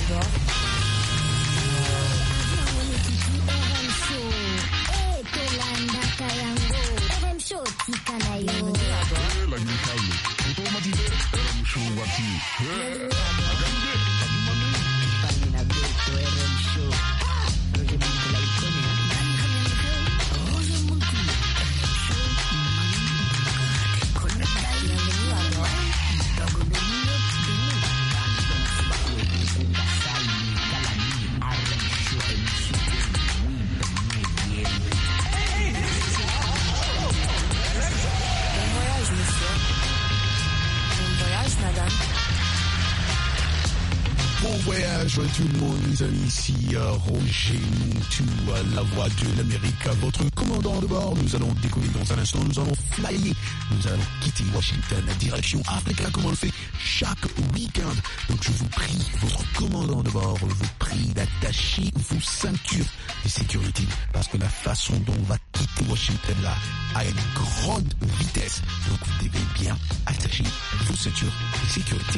Tout le monde, les amis, ici Roger Montou, la voix de l'Amérique, votre commandant de bord. Nous allons décoller dans un instant, nous allons flyer, nous allons quitter Washington, direction Africa, comme on le fait chaque week-end. Donc je vous prie, votre commandant de bord, je vous prie d'attacher vos ceintures de sécurité, parce que la façon dont on va quitter Washington là a une grande vitesse. Donc vous devez bien attacher vos ceintures de sécurité.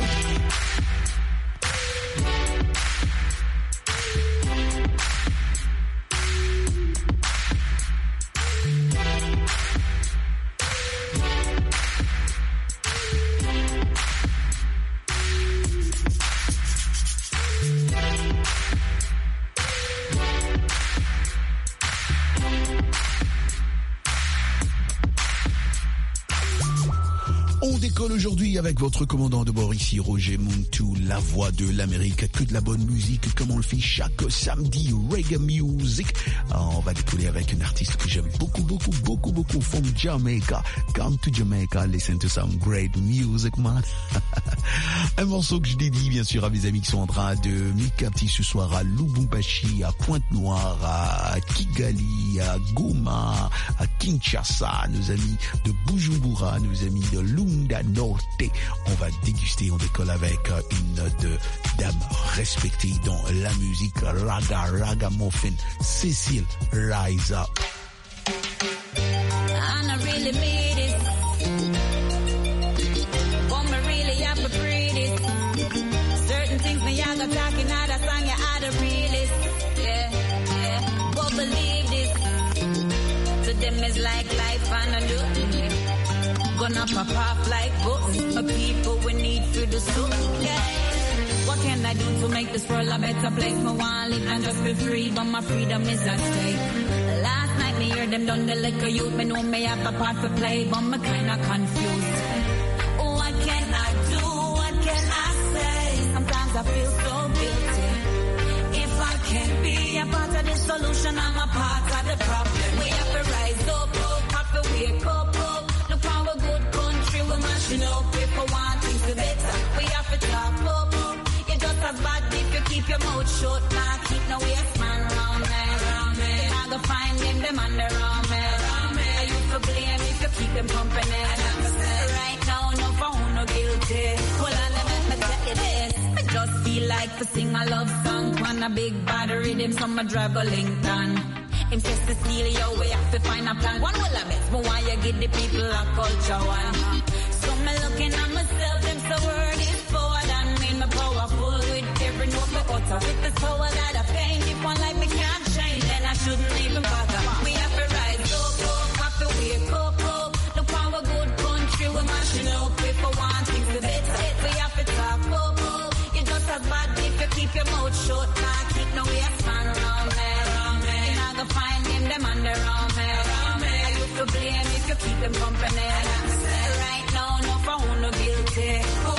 On décolle aujourd'hui avec votre commandant de bord ici, Roger Montou, la voix de l'Amérique, que de la bonne musique comme on le fait chaque samedi, reggae music. On va décoller avec une artiste que j'aime beaucoup from Jamaica. Come to Jamaica, listen to some great music, man. Un morceau que je dédie bien sûr à mes amis qui sont en train de m'écapter ce soir à Lubumbashi, à Pointe-Noire, à Kigali, à Goma, à Kinshasa, nos amis de Bujumbura, nos amis de Lunda Norte. On va déguster, on décolle avec une dame respectée dans la musique ragamuffin, Cécile Rise Up. Talking out a song, you are the realest. Yeah. But believe this. To them is like life and a look. Gonna pop off like books. A people we need for the soup. Yeah. What can I do to make this world a better place? Me want live and just be free, but my freedom is at stake. Last night me hear them done the liquor youth. Me know me have a part to play, but me kinda confused. What can I do? What can I say? Sometimes I feel so guilty. If I can't be a part of the solution, I'm a part of the problem. We have to rise up, have to wake up. Look how a good country we're mashing up. If we want things to better, we have to talk up. You're just as bad if you keep your mouth shut. Nah, keep no waste man round me. You're not gonna find them under arm me. You to blame if you keep them company. Right now, no phone, no guilty. Well, let me tell you this. Just feel like to sing a love song on a big bad rhythm, so I drive a Lincoln. Him says to steal your way, have to find a plan. One will I miss, but why you give the people a culture one? So me looking at myself, them so word is forward and me, me powerful with every note me utter. With the power that I paint, if one life me can't change, then I shouldn't even bother. We have to rise up, have to wake up. Look how a good country we're mashing up. If we want things to better, we have to talk up. As bad if you keep your mouth shut. Nah, keep no waste man around me. You're not gonna find them under arm me. I used to blame if you keep them company. Right now, no phone, no guilty.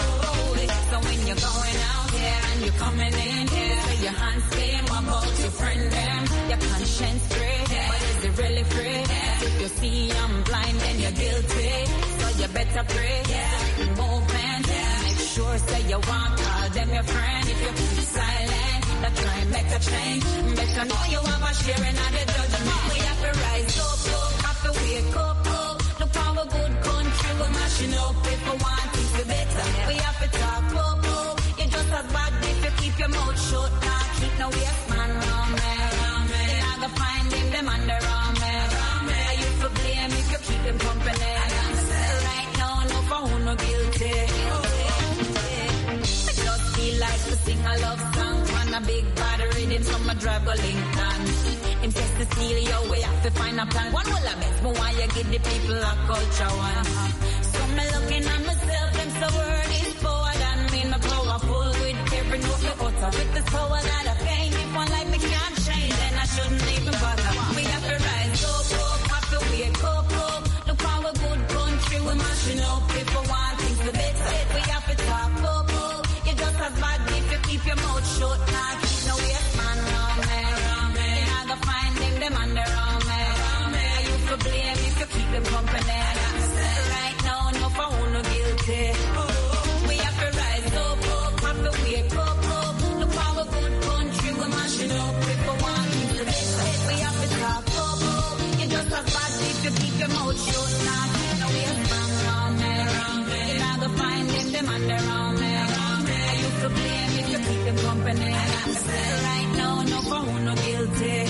So when you're going out here and you're coming in here, so your hands clean, what about your friend them? Your conscience free, but is it really free? If you see I'm blind, then you're guilty. So you better pray. Movement. Sure say you want, call them your friend. If you keep silent, that try and make a change. Better know you have a sharing of the judgment. We have to rise up, have to wake up. Look how a good country we're mashing up. If we want things to better, we have to talk up. You're just as bad if you keep your mouth shut. Nah, keep no waste man around me. You're not gonna find them under arm me. I used to blame if you keep them company. Right now, no phone, no guilty. Like to to sing a love song. On a big body rhythm, so my drive go Lincoln. Him test to steal your way, have to find a plan. One will I best, but why you give the people a culture one? So me looking at myself, them so word is forward and me, my powerful with every note me utter. With this power that I pain, if one like me can't change, then I shouldn't even bother. We have to rise up, have to wake up. Look how a good country we mashing up. If we want things to be said, we have to talk up. You just as bad if you keep your mouth shut. Nah, keep no waste man around me. You're not gonna find them on their own me. You for blame if you keep them company. Right now, no for who no guilty. We have to rise up, have to wake up. Look how a good country we mashing up. If we want things to be said, we have to talk up. You just as bad if you keep your mouth shut. Nah, keep no waste man around me. You're not gonna find them on their own me. You for blame if you keep them company. Right now, no for who no guilty.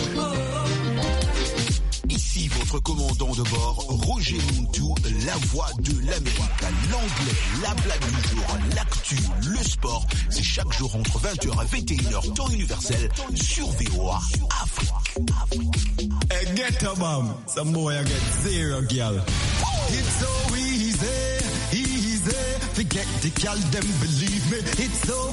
Ici votre commandant de bord, Roger Montou, la voix de l'Amérique. L'anglais, la blague du jour, l'actu, le sport, c'est chaque jour entre 20h et 21h, temps universel, sur VOA Afrique. Hey, get a bomb. Some boy I get zero, girl. It's so easy, forget the girl, them believe me. It's so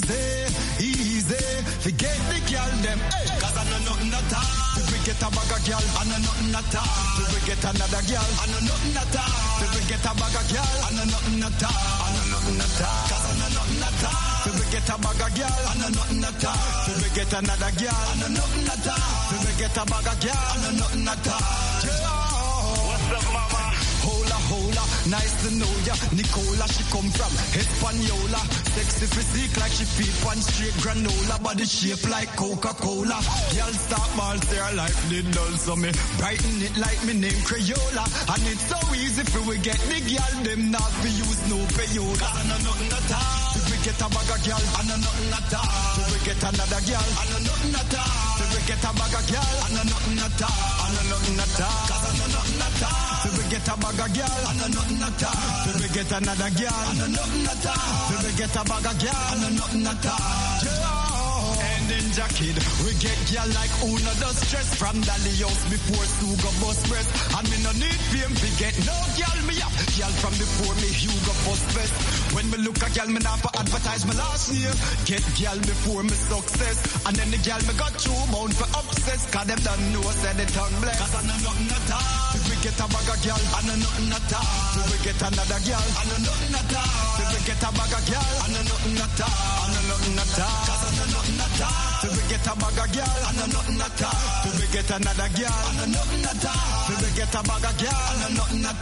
easy, forget the girl, them. Hey, cause I know nothing at all. If we get a bag of girl, I know nothing at all. If we get another girl, I know nothing at all. If we get a bag of girl, I know nothing at all. I know nothing at all. Cause I know nothing at all. If we get a bag of girl, I know nothing at all. If we get another girl, I know nothing at all. If we get a bag of girl, I know nothing at all. What's up, mama? Hola, nice to know ya. Nicola, she come from Hispaniola. Sexy physique like she feed one straight granola. Body shape like Coca-Cola. Girl stop ball, their life did dull. So me brighten it like me name Crayola. And it's so easy for we get the girl. Them not be use no payola. Cause I know nothing at all. If we get a bag of girl, I know nothing at all. If we get another girl, I know nothing at all. If we get a bag of girl, I know nothing at all. I know nothing at all. Cause I know nothing at all. If we get a bag of girl, I know nothing at all. If we get another girl, I know nothing at all. If we get a bag of girl, I know nothing at all. And in Jacket, we get girl like Una does stress. From Dally House before Sugar bus press. And me no need fame to get no girl me up. Girl from before me Hugo bus best. When me look a girl, me not for advertise my last year. Get girl before me success. And then the girl me got two bound for obsess. Cause them don't know say the tongue bless. Cause I know nothing at all. If we get a bag of girl, I know nothing at all. If we get another girl, I know nothing at all. If we get a bag of girl, I know nothing at all. I know nothing at all. Cause I know nothing at all. If we get a bag of girl, I know nothing at all. If we get another girl, I know nothing at all. If we get a bag of girl, I know nothing at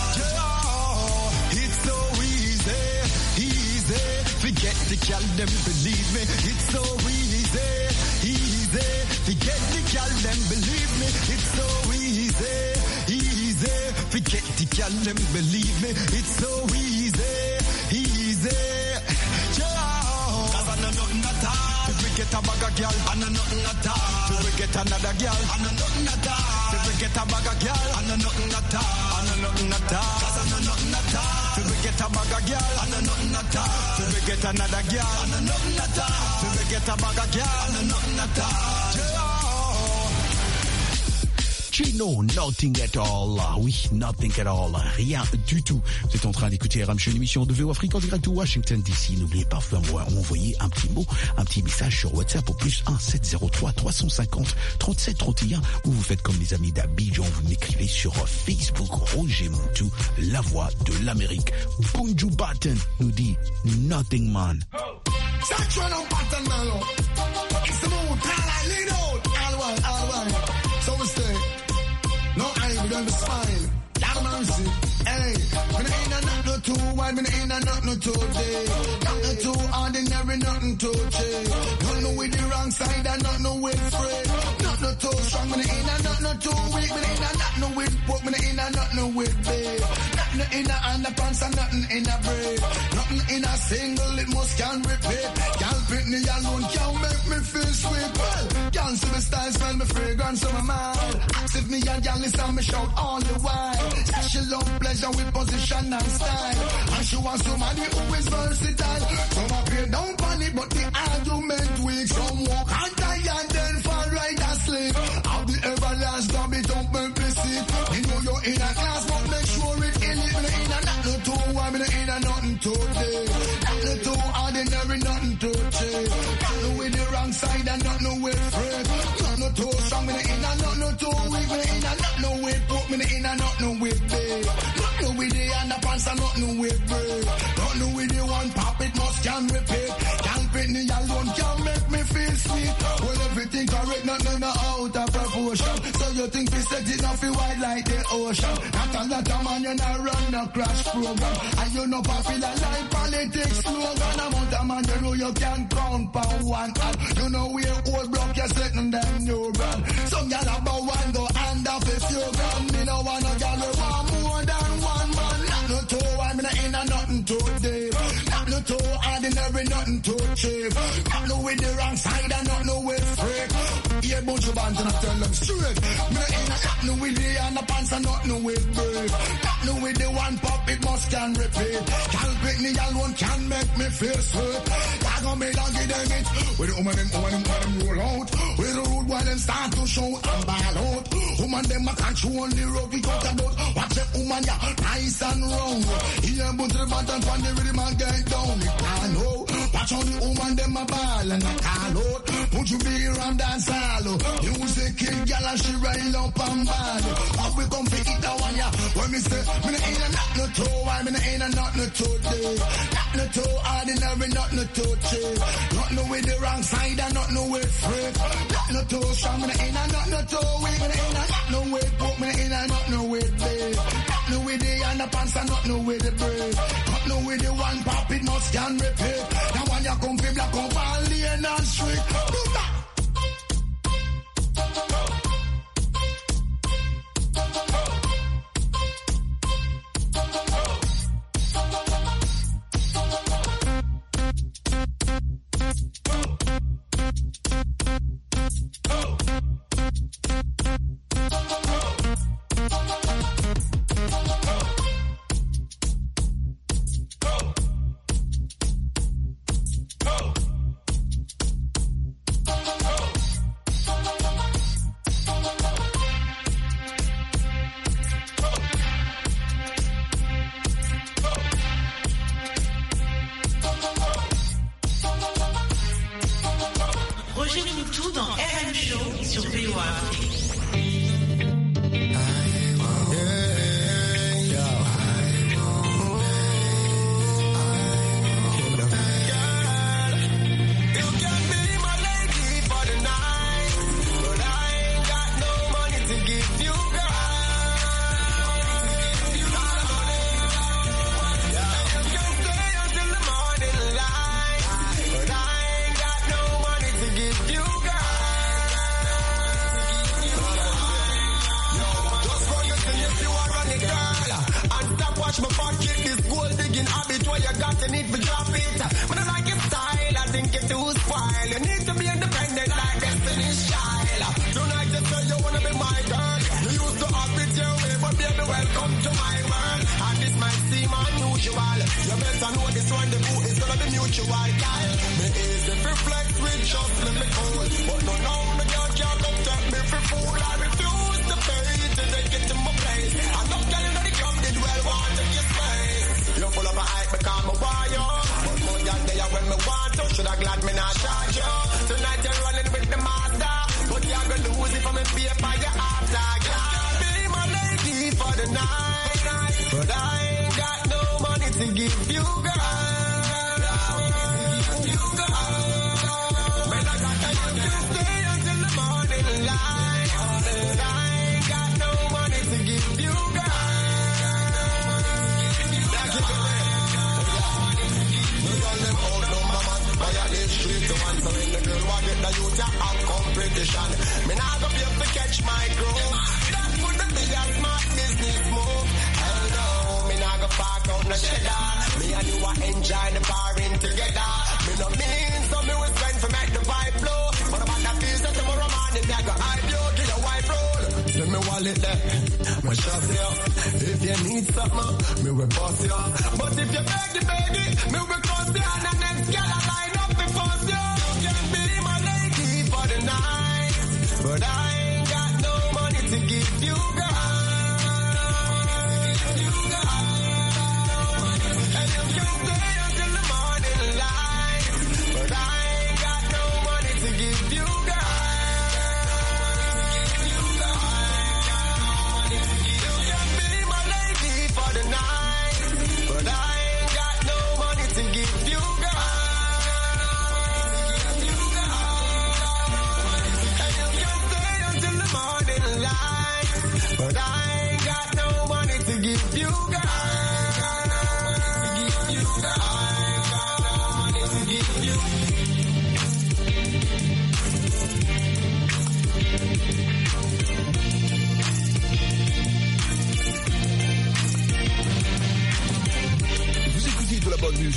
all. It's so easy, forget the girl, them believe me. It's so easy, forget the girl, them believe me. It's so easy, forget the girl, them believe me. It's so easy, cause I know nothing at all. If we get a bag of girl, I know nothing at all. If we get another girl, I know nothing at all. If we get a bag of girl, I know nothing at all. I know nothing at all. Cause I know nothing at all. If we get a bag of girl, I know nothing at all. If we get another girl, I know nothing at all. If we get a bag of girl, I know nothing at all. Chino, nothing at all. Oui, nothing at all. Rien du tout. Vous êtes en train d'écouter RM, une émission de VOA Afrique en direct de Washington DC. N'oubliez pas de m'envoyer un petit mot, un petit message sur WhatsApp au plus 1-703-350-3731 ou vous faites comme les amis d'Abidjan, vous m'écrivez sur Facebook Roger Montou, la voix de l'Amérique. Bunju Batten nous dit Nothing Man. So we say, no, I ain't gonna smile. Have mercy. Hey, when I ain't a nothing too wide, when I ain't a nothing too day. Nothing too ordinary, nothing too cheap. Nothing with the wrong side and nothing with free. Nothing too strong, when I ain't a nothing too weak. When I ain't a nothing with pork, when I ain't a nothing with beef. Nothing in a underpants and nothing in a braid. Nothing in a single, it must can repeat. Can't pick me alone, can't make me feel sweet. Well, can't see me style, smell me fragrance on my mind. If me and y'all listen, me shout all the while. Say she love pleasure with position and style. And she wants somebody who is versatile. Some appear down on it, but the and nothing with me. Nothing with the underpants and nothing with break. Nothing with the one pop, it must can repeat. Can't fit me alone, can make me feel sweet. Well, everything correct, nothing out of proportion. So you think we set it off wide like the ocean. Not a lot of man, you not run no crash program. And you know popular like politics slogan. Amount of man, you know you can count for one hand. You know we old block, you're setting them new brand. Some y'all about one go hand off if you gun. Me no want no y'all we want more than one man. Not no two, I'm in a nothing too deep. Not no two, ordinary, nothing too cheap. Not no with the wrong side and not no with freak. Yeah, bunch of bands and I tell them straight. Me in a nothing with the underpants and nothing with break. Nothing with the one pop, it must can repeat. Can't pick me alone, can make me feel sweet. I gon' make them give them it. With the woman them roll out. With the road while them start to show and ball out. Woman them a control the road we talk about. Watch the woman ya nice and round. Here but the button from the rhythm and get down. It can't know. Watch how the woman them a ball and a call out. Put you big around dance hall. Music kill gal and she rail up and ball. How we come to eat that one ya? When me say me ain't a not no toe, I me ain't a not no toe day. Not no toe ordinary, not no toe cheap. Not no with the wrong side and not no with freak. Not no toe strong, me ain't a not no toe weak. Me ain't a not no with poke, me ain't a not no with big. Not no with the underpants and not no with the break. Not no with the one pop, it must can repeat. Now when you come fi black up all lane and street. Do that.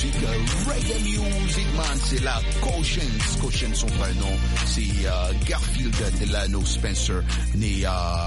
music, reggae music, man, c'est la Cautions. Cautions, son vrai nom, c'est Garfield Delano Spencer, né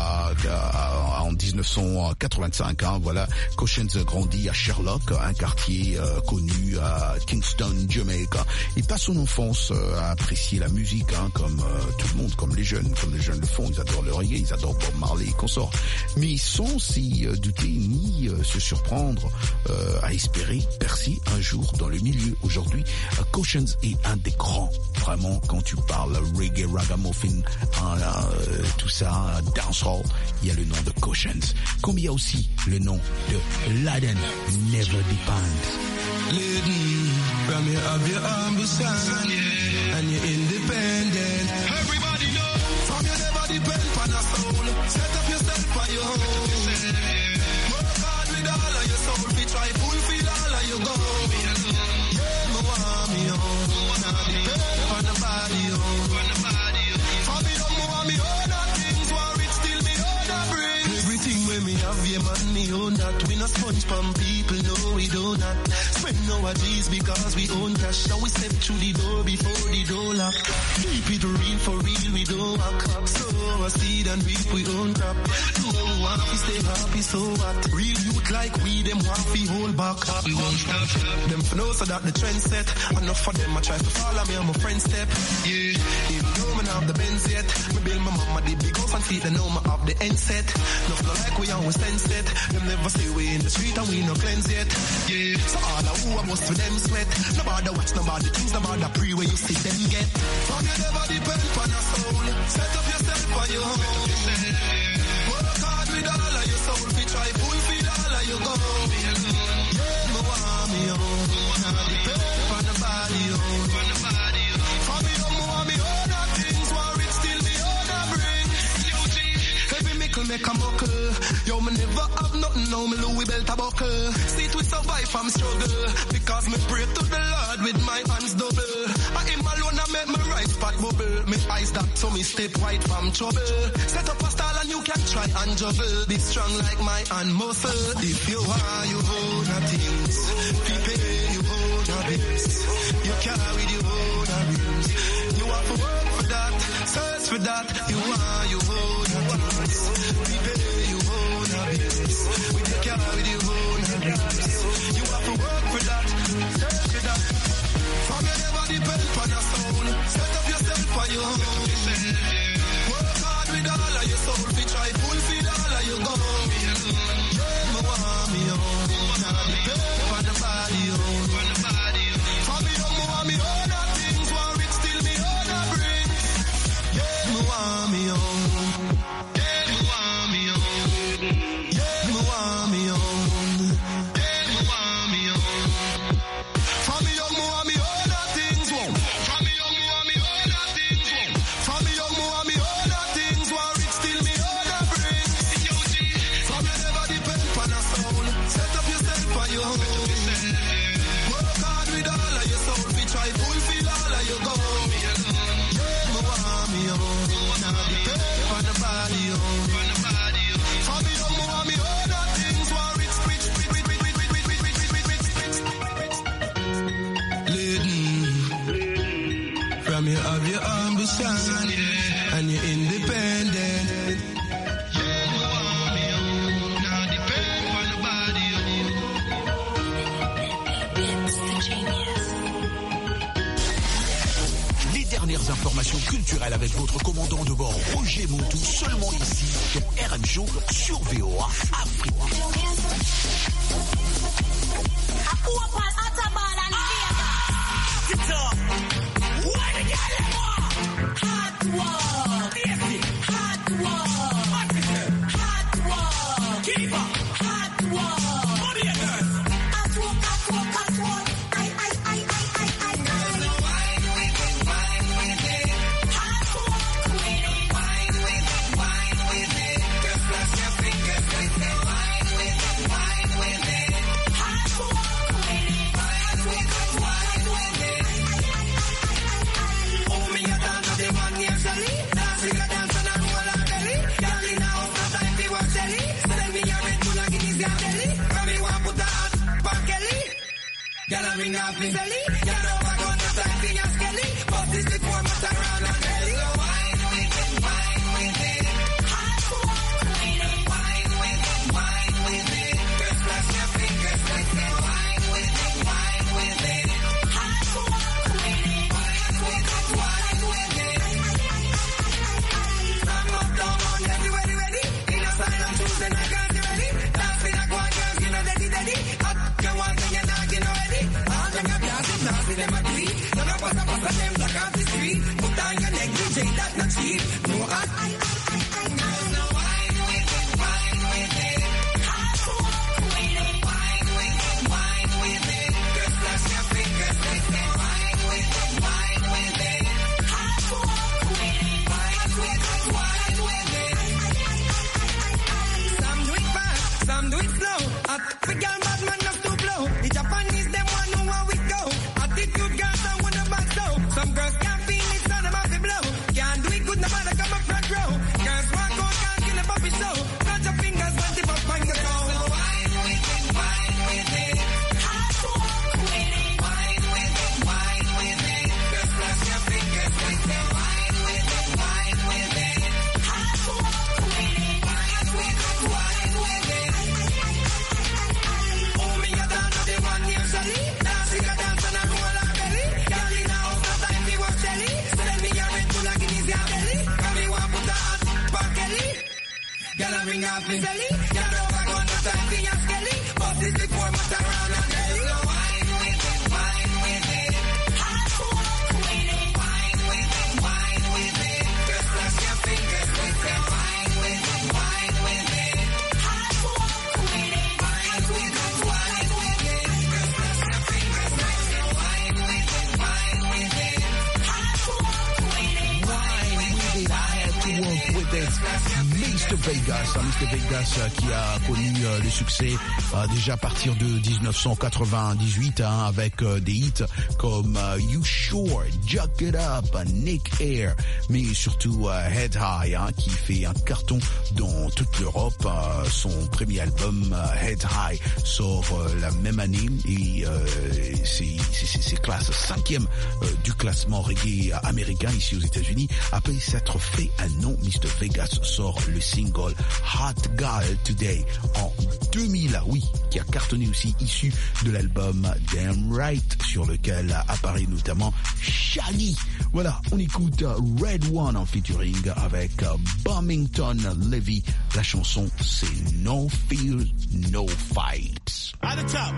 en 1985, hein, voilà. Cautions grandit à Sherlock, un quartier connu à Kingston, Jamaica. Il passe son enfance à apprécier la musique, hein, comme tout le monde, comme les jeunes le font. Ils adorent le reggae, ils adorent Bob Marley et consorts. Mais sans s'y douter ni se surprendre à espérer percer un jour dans le milieu. Aujourd'hui, Cautions est un des grands, vraiment, quand tu parles reggae, ragamuffin, tout ça, dancehall, il y a le nom de Cautions. Comme il y a aussi le nom de Laden Never Depends. Laden, from you have your ambition, and you're independent. Everybody know, from you never depend on a soul. Set up yourself on your own. Work hard with all of your soul, we try fulfill all of your goals. Yeah, me want me own. Depend on the body, from me up, me want me own that things, war it still me own that brings. Everything when me have, yeah man, me own that. We not sponge from people, no we do not. Spend our G's because we own cash. Now we step through the door before the door lock. Keep it real for real, we don't walk. So I seed and reap we own crap. No want to stay happy, so what? Real youth like we, them want to hold back. We won't stop. Them for know so that the trend set. Enough for them, I try to follow me on my friend's step. Yeah, even though I have the Benz yet. Me build my mama the big house and feet, they know me have the end set. Nothing like we always stand set. Them never say we in the street and we no cleanse yet. Yeah, so all I who I must for them sweat. Nobody watch, nobody things, nobody pray where you see them get. From you never depend on your soul. Set up yourself on your own. Work hard with all of your soul. We try fulfill all of your goals. Yeah, me want me own. Depend on the body own. From me up, me want me own that things, war it still me own that bring. Every mickle make a muckle. Yo, me never have nothing, now me Louis belt a buckle. See it we survive from struggle, because me pray to the Lord with my hands double. I am alone, I make my right spot bubble. Me eyes dark, so me step white from trouble. Set up a style and you can try and juggle. Be strong like my hand muscle. If you are, you own a things. People, you own a bills. You carry you own a bills. You have to work for that, search for that. You are, you own a things. People, you own a bills. We take care of you own a bills. You have to work for that, search for that. From you never depend on your soul. Set up yourself on your own. Work hard with all of your soul. We try fulfill all of your goals. Yeah, me want me own. Depend on the body own. From me up, me want me own that things, war it still me own that brings. Yeah, me want me own. Yeah, me want me own. Yeah, me want me own. Yeah, me want me own. From me up, me want me own that things, whoa. From me up, me want me own that things, whoa. From me up, me want me own that things, war it still me own that brings. From you never depend on a soul. Set up yourself on your own. Work hard with all of your soul. We try fulfill all of your goals. Yeah, me want me own. Depend on the body own. From me up, me want me own that things, war it rich. Laden, from you have your ambition, and you're independent. Yeah, me want me own. Now depend on the body own. Les dernières informations culturelles avec votre commandant de bord Roger Montou, seulement ici, sur RM Show, sur VOA Afrique. Hot walk with it. ring off me belly. You know I got no time for your skelly. But this before my time around on belly. So wine with it, wine with it. Hot to walk with it. Wine with it, wine with it. Just flash your fingers with it. Wine with it, wine with it. Hot to walk with it. Wine with it, wine with it. I'm up, down, on, everybody ready. In a sign I'm choosing, I got you ready. Dancing, I go on, girls, you know, daddy, daddy. Up, you want to, you're not, you know, ready. All them got dancing, dancing, them a beat. So now pass up them black off the street. Put down your neck, DJ, that's not cheap. No, girls, no wine with it, wine with it. Hot to walk with it. Wine with it, wine with it. Just flash your fingers with it. Wine with it, wine with it. Hot to walk with it. Wine with it, wine with it. Some do it fast, some do it slow. We got bad man enough to blow. The Japanese, them want know where we go. Attitude girls don't want to back so. Some girls can't feel it, so them have to blow. Can't do it good, nobody come up front row. Girls walk out, can't kill a puppy show. Cut your fingers, one tip up on your toe. So wine with it, wine with it. Hot to walk with it. Wine with it, wine with it. Just flash your fingers with it. Wine with it, wine with it. Hot to walk with it. Wine with it, wine with it. Oh, me a dance to the one named Shelly. Dancing a dance and a roll her belly. Girl in a house, no time me was Shelly. Send me a red bull like it is your belly. Come me want put a hot back Kelly. Girl a ring off me belly. You know I got no time for your skelly. But this before my time around on belly. So wine with it, wine with it. Hot to walk with it. Wine with it, wine with it. Just flash your fingers with it. Wine with it, wine with it. Hot to walk with it. Wine with it, wine with it. Just flash your fingers with it. Wine with it, wine with it. Hot to walk with it. Wine with it, I had to walk with it. Mr. Vegas qui a connu le succès déjà à partir de 1998 avec des hits comme You Sure, Jack It Up, Nick Air, mais surtout Head High qui fait un carton dans toute l'Europe. Son premier album Head High sort la même année et c'est classe 5e du classement reggae américain ici aux États-Unis. Après s'être fait un nom, Mr. Vegas sort le single Hot Girl Today en 2000, oui, qui a cartonné aussi, issu de l'album Damn Right, sur lequel apparaît notamment Shaggy. Voilà, on écoute Red One en featuring avec Bumington Levy. La chanson, c'est No Fear, No Fight. At the top.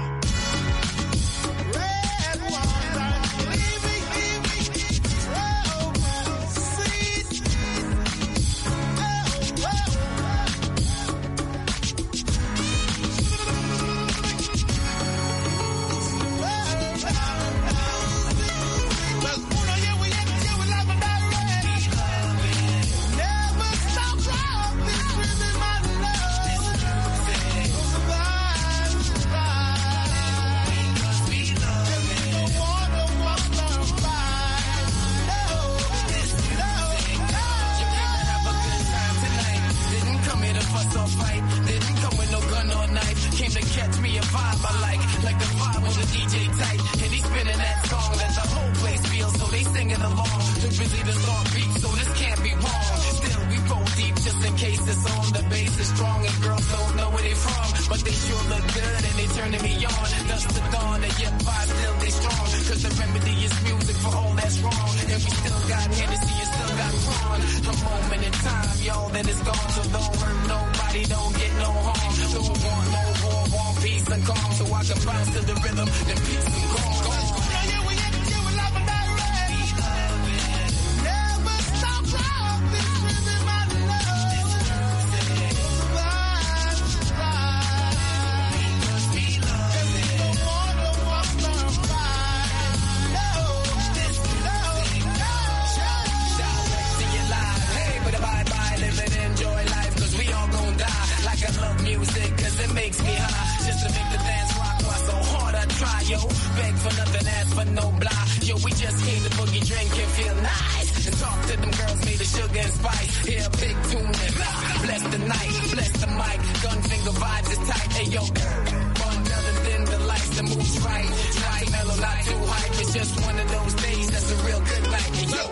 Bless the night, bless the mic, gun finger vibes is tight. Hey yo, more than the lights. the moves right. Not too mellow, not too hype. It's just one of those days that's a real good night. And yo,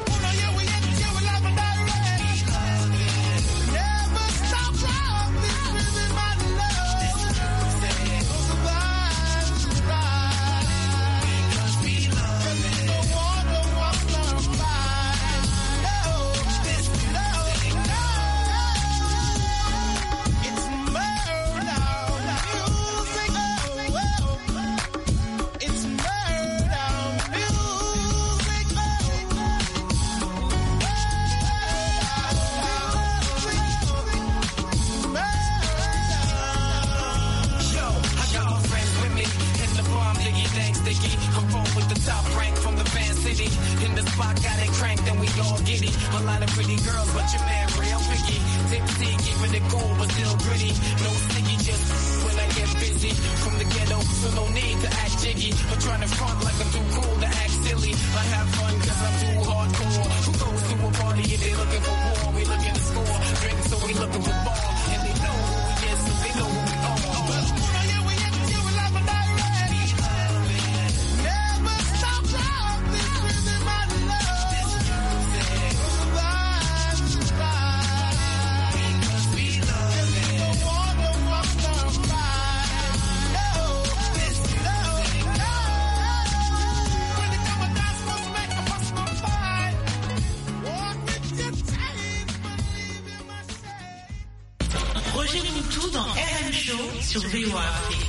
in the spot, got it cranked and we all giddy. A lot of pretty girls, but your man real picky. Tipsy, keeping it cool, but still gritty. No sticky, just when I get busy. From the ghetto, so no need to act jiggy. But trying to front like I'm too cool to act silly. I have fun cause I'm too hardcore. Who goes to a party if they looking for war? We looking to score, drink so we looking for ball. And they know who we is, so they know who we are. Roger Moutou dans RM Show sur VOA Afrique.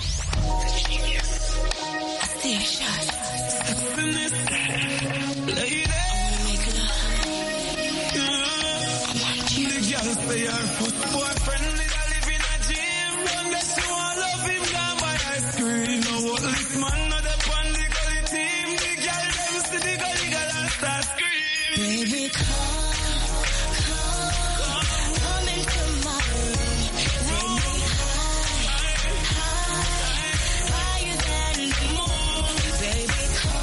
Baby, come into my room. Take me higher than the moon. Baby,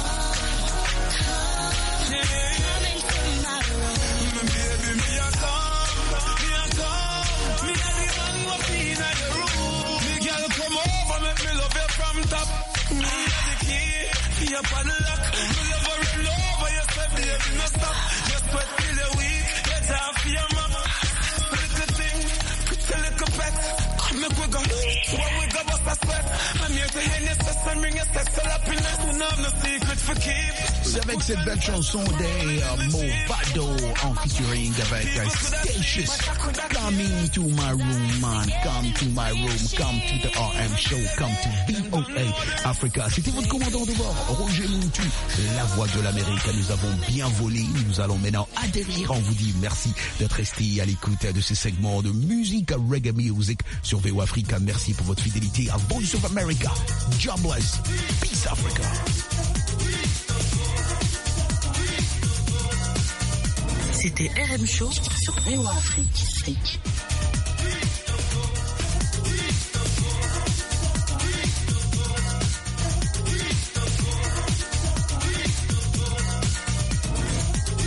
come into my room. Baby, me a come. Me a the man who be in the room. Me girl come over, make me love you from top. Me a the key, me a padlock. Me love her all over, you say baby no stop. Just sweat till the week, get off your map. Little thing, pretty little pet. Make we go, when we go bust a sweat. I'm here to hear your sex and bring your sexual happiness. We know no secret for keep. C'est avec cette belle chanson des Movado en featuring avec Statius. Come into my room, man. Come to my room. Come to the RM show. Come to VOA Africa. C'était votre commandant de bord, Roger Moutou, la voix de l'Amérique. Nous avons bien volé. Nous allons maintenant atterrir. On vous dit merci d'être resté à l'écoute de ce segment de musique reggae music sur VOA Africa. Merci pour votre fidélité à Voice of America. Jobless. Peace Africa. C'était RM Show sur VOA Afrique.